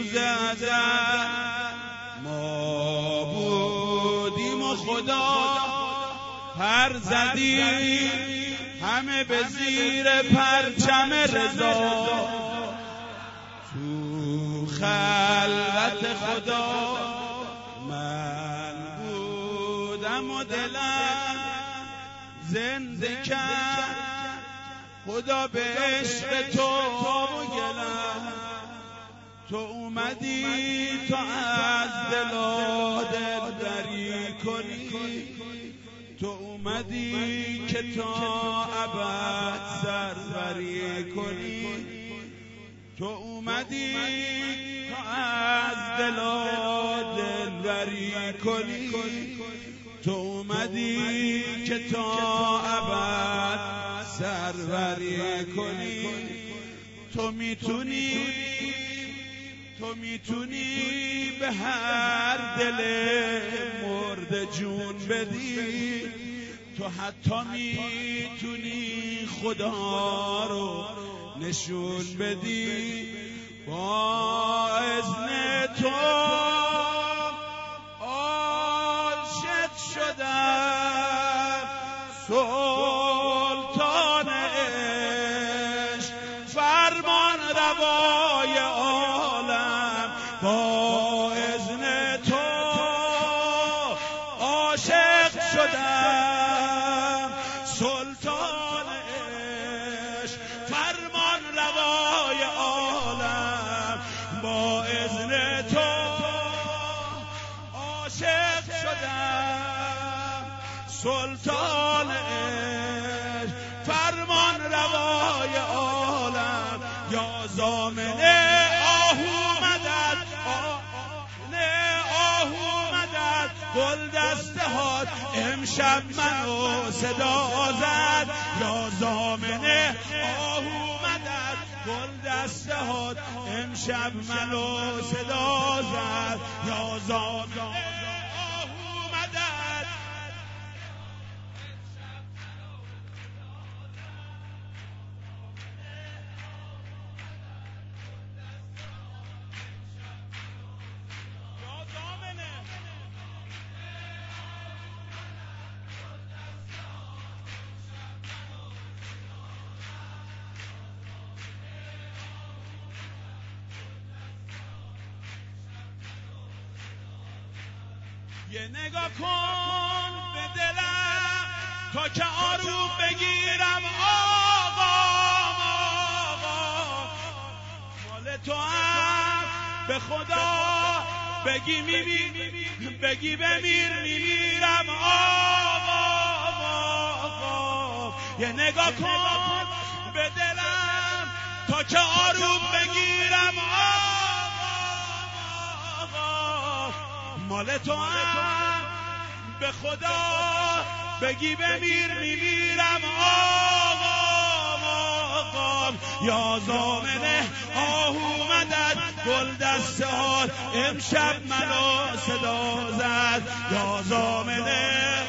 روز ازل ما بودیم و خدا پر زدیم همه به زیر پرچم رضا تو خلوت خدا من بودم و دلم زنده کرد خدا به عشق تو و گلم تو اومدی تو از دلا دلبری کنی تو اومدی که تا ابد سروری کنی تو اومدی تا از دلا دلبری کنی تو اومدی که تا ابد سروری کنی تو میتونی به هر دل مرده جون بدی تو حتی میتونی خدا رو نشون بدی با اذن تو عاشق شدم سلطان عشق فرمان روای عالم با اذن تو عاشق شدم سلطان عشق فرمان روای عالم با اذن تو عاشق شدم سلطان عشق فرمان روای عالم یا زامن آهو مدد آهو مدد گل دسته هات امشب منو صدا زد یا زامن آهو مدد گل دسته هات امشب منو صدا زد یا زامن آهو مدد یه نگاه کن به دلم تا که آروم بگیرم آقا مال تو هم به خدا بگی بمیر میمیرم آقا یه نگاه کن به دلم تا که آروم بگیرم مال تو هم به خدا بگی بمیر میمیرم آقا یا زامن آهو مدد گل دسته هات امشب منو صدا زد یا زامن